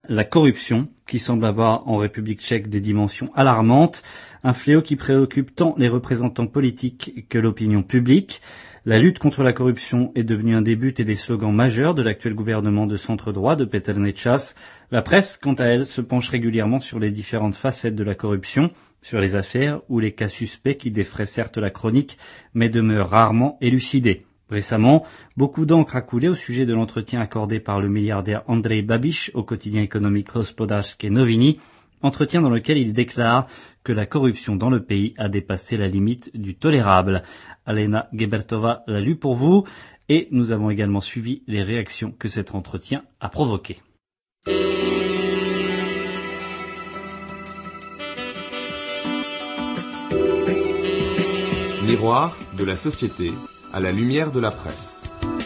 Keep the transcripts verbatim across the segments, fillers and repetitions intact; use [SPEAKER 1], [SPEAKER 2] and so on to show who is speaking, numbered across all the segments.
[SPEAKER 1] la corruption, qui semble avoir en République tchèque des dimensions alarmantes, un fléau qui préoccupe tant les représentants politiques que l'opinion publique. La lutte contre la corruption est devenue un des buts et des slogans majeurs de l'actuel gouvernement de centre-droit de Peter Nečas. La presse, quant à elle, se penche régulièrement sur les différentes facettes de la corruption, sur les affaires ou les cas suspects qui défraient certes la chronique, mais demeurent rarement élucidés. Récemment, beaucoup d'encre a coulé au sujet de l'entretien accordé par le milliardaire Andrej Babiš au quotidien économique Hospodářské noviny, entretien dans lequel il déclare que la corruption dans le pays a dépassé la limite du tolérable. Alena Gebertova l'a lu pour vous et nous avons également suivi les réactions que cet entretien a provoquées.
[SPEAKER 2] Miroir de la société à la lumière de la presse.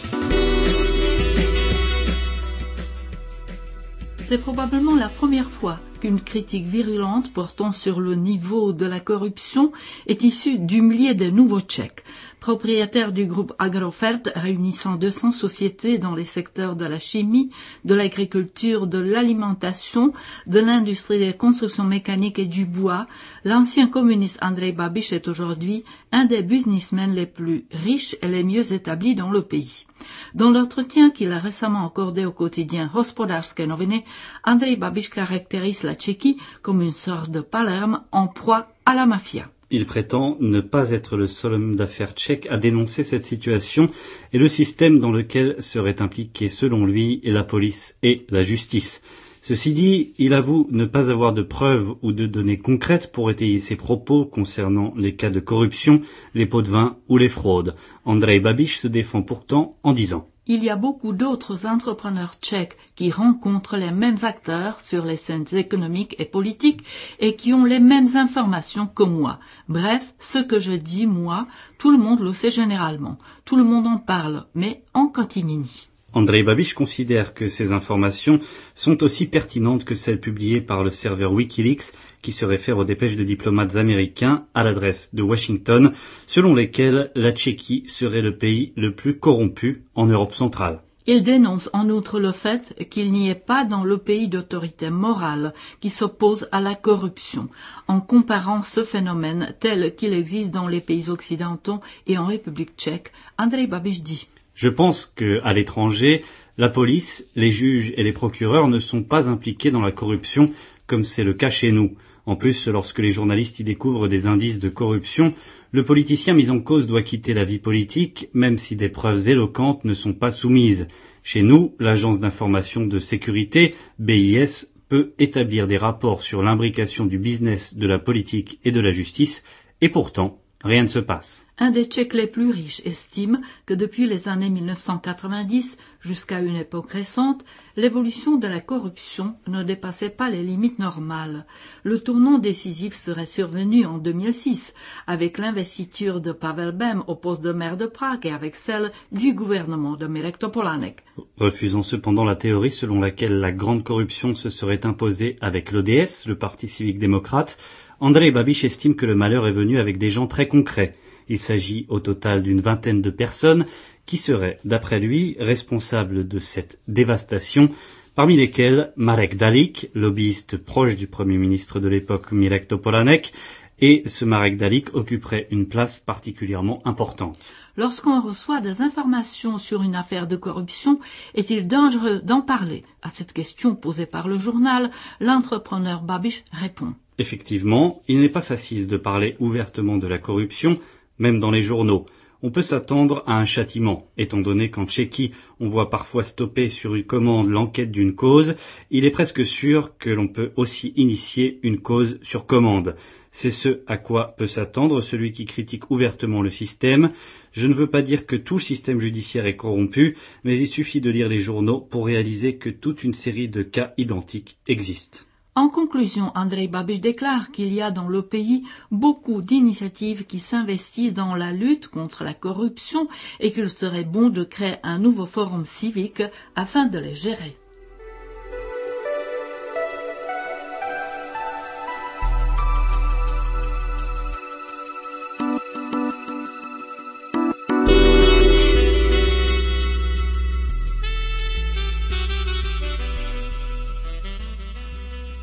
[SPEAKER 3] C'est probablement la première fois qu'une critique virulente portant sur le niveau de la corruption est issue du milieu des nouveaux Tchèques, propriétaire du groupe Agrofert réunissant deux cents sociétés dans les secteurs de la chimie, de l'agriculture, de l'alimentation, de l'industrie des constructions mécaniques et du bois. L'ancien communiste Andrej Babiš est aujourd'hui un des businessmen les plus riches et les mieux établis dans le pays. Dans l'entretien qu'il a récemment accordé au quotidien Hospodářské noviny, Andrej Babiš caractérise la Tchéquie comme une sorte de Palerme en proie à la mafia.
[SPEAKER 1] Il prétend ne pas être le seul homme d'affaires tchèque à dénoncer cette situation et le système dans lequel seraient impliqués, selon lui, la police et la justice. Ceci dit, il avoue ne pas avoir de preuves ou de données concrètes pour étayer ses propos concernant les cas de corruption, les pots de vin ou les fraudes. Andrej Babiš se défend pourtant en disant:
[SPEAKER 3] Il y a beaucoup d'autres entrepreneurs tchèques qui rencontrent les mêmes acteurs sur les scènes économiques et politiques et qui ont les mêmes informations que moi. Bref, ce que je dis, moi, tout le monde le sait généralement. Tout le monde en parle, mais en catimini.
[SPEAKER 1] Andrej Babiš considère que ces informations sont aussi pertinentes que celles publiées par le serveur Wikileaks qui se réfère aux dépêches de diplomates américains à l'adresse de Washington, selon lesquelles la Tchéquie serait le pays le plus corrompu en Europe centrale.
[SPEAKER 3] Il dénonce en outre le fait qu'il n'y ait pas dans le pays d'autorité morale qui s'oppose à la corruption, en comparant ce phénomène tel qu'il existe dans les pays occidentaux et en République tchèque. Andrej Babiš dit:
[SPEAKER 1] Je pense qu'à l'étranger, la police, les juges et les procureurs ne sont pas impliqués dans la corruption comme c'est le cas chez nous. En plus, lorsque les journalistes y découvrent des indices de corruption, le politicien mis en cause doit quitter la vie politique, même si des preuves éloquentes ne sont pas soumises. Chez nous, l'agence d'information de sécurité, B I S, peut établir des rapports sur l'imbrication du business, de la politique et de la justice, et pourtant, rien ne se passe.
[SPEAKER 3] Un des Tchèques les plus riches estime que depuis les années mille neuf cent quatre-vingt-dix jusqu'à une époque récente, l'évolution de la corruption ne dépassait pas les limites normales. Le tournant décisif serait survenu en deux mille six, avec l'investiture de Pavel Bem au poste de maire de Prague et avec celle du gouvernement de Mirek Topolánek.
[SPEAKER 1] Refusant cependant la théorie selon laquelle la grande corruption se serait imposée avec l'O D S, le Parti civique démocrate, Andrej Babiš estime que le malheur est venu avec des gens très concrets. Il s'agit au total d'une vingtaine de personnes qui seraient, d'après lui, responsables de cette dévastation, parmi lesquelles Marek Dalik, lobbyiste proche du Premier ministre de l'époque Mirek Topolánek, et ce Marek Dalik occuperait une place particulièrement importante.
[SPEAKER 3] Lorsqu'on reçoit des informations sur une affaire de corruption, est-il dangereux d'en parler? À cette question posée par le journal, l'entrepreneur Babiš répond:
[SPEAKER 1] Effectivement, il n'est pas facile de parler ouvertement de la corruption, même dans les journaux. On peut s'attendre à un châtiment, étant donné qu'en Tchéquie, on voit parfois stopper sur une commande l'enquête d'une cause, il est presque sûr que l'on peut aussi initier une cause sur commande. C'est ce à quoi peut s'attendre celui qui critique ouvertement le système. Je ne veux pas dire que tout le système judiciaire est corrompu, mais il suffit de lire les journaux pour réaliser que toute une série de cas identiques existent.
[SPEAKER 3] En conclusion, Andrej Babiš déclare qu'il y a dans le pays beaucoup d'initiatives qui s'investissent dans la lutte contre la corruption et qu'il serait bon de créer un nouveau forum civique afin de les gérer.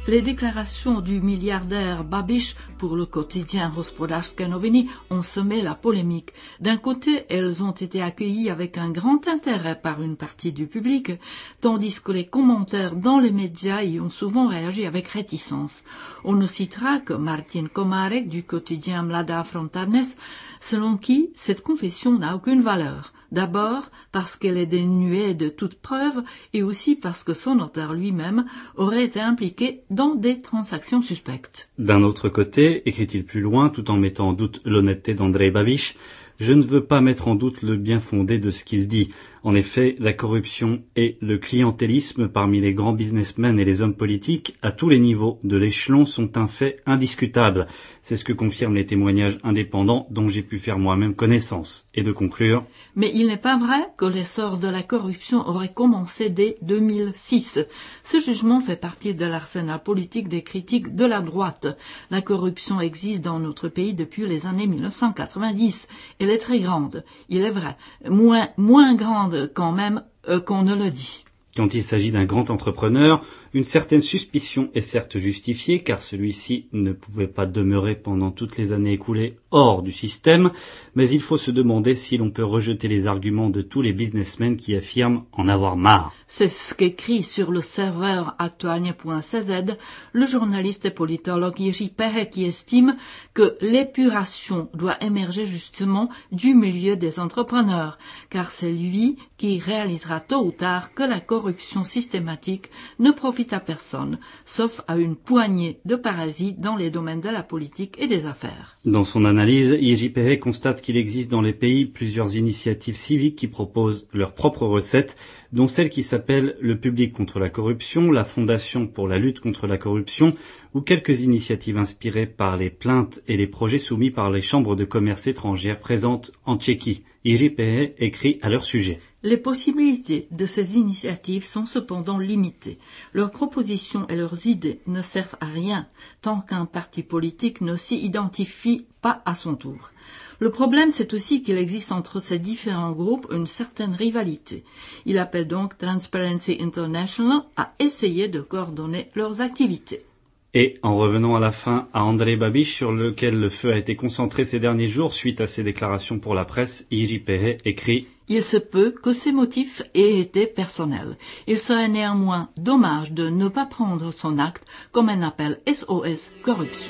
[SPEAKER 3] Les déclarations du milliardaire Babiš pour le quotidien Hospodářské noviny ont semé la polémique. D'un côté, elles ont été accueillies avec un grand intérêt par une partie du public, tandis que les commentaires dans les médias y ont souvent réagi avec réticence. On ne citera que Martin Komárek du quotidien Mladá fronta dnes, selon qui cette confession n'a aucune valeur. D'abord parce qu'elle est dénuée de toute preuve et aussi parce que son auteur lui-même aurait été impliqué dans des transactions suspectes.
[SPEAKER 1] D'un autre côté, écrit-il plus loin, tout en mettant en doute l'honnêteté d'Andrej Babiš, je ne veux pas mettre en doute le bien fondé de ce qu'il dit. En effet, la corruption et le clientélisme parmi les grands businessmen et les hommes politiques, à tous les niveaux de l'échelon, sont un fait indiscutable. C'est ce que confirment les témoignages indépendants dont j'ai pu faire moi-même connaissance. Et de conclure...
[SPEAKER 3] Mais il n'est pas vrai que l'essor de la corruption aurait commencé dès deux mille six. Ce jugement fait partie de l'arsenal politique des critiques de la droite. La corruption existe dans notre pays depuis les années mille neuf cent quatre-vingt-dix. Elle est très grande, il est vrai, moins, moins grande quand même euh, qu'on ne le dit.
[SPEAKER 1] Quand il s'agit d'un grand entrepreneur, une certaine suspicion est certes justifiée, car celui-ci ne pouvait pas demeurer pendant toutes les années écoulées hors du système, mais il faut se demander si l'on peut rejeter les arguments de tous les businessmen qui affirment en avoir marre.
[SPEAKER 3] C'est ce qu'écrit sur le serveur aktualnie point c z le journaliste et politologue Jiří Pehek, qui estime que l'épuration doit émerger justement du milieu des entrepreneurs, car c'est lui qui réalisera tôt ou tard que la corruption systématique ne profite à personne, sauf à une poignée de parasites dans les domaines de la politique et des affaires.
[SPEAKER 1] Dans son analyse, Jiří Pehek constate qu'il existe dans les pays plusieurs initiatives civiques qui proposent leurs propres recettes, dont celle qui s'appelle le Public contre la corruption, la Fondation pour la lutte contre la corruption, ou quelques initiatives inspirées par les plaintes et les projets soumis par les chambres de commerce étrangères présentes en Tchéquie. Jiří Pehek écrit à leur sujet.
[SPEAKER 3] Les possibilités de ces initiatives sont cependant limitées. Leurs propositions et leurs idées ne servent à rien tant qu'un parti politique ne s'y identifie pas à son tour. Le problème, c'est aussi qu'il existe entre ces différents groupes une certaine rivalité. Il appelle donc Transparency International à essayer de coordonner leurs activités.
[SPEAKER 1] Et en revenant à la fin à Andrej Babiš, sur lequel le feu a été concentré ces derniers jours suite à ses déclarations pour la presse, Jiří Pehek écrit «
[SPEAKER 3] Il se peut que ces motifs aient été personnels. Il serait néanmoins dommage de ne pas prendre son acte comme un appel S O S corruption. »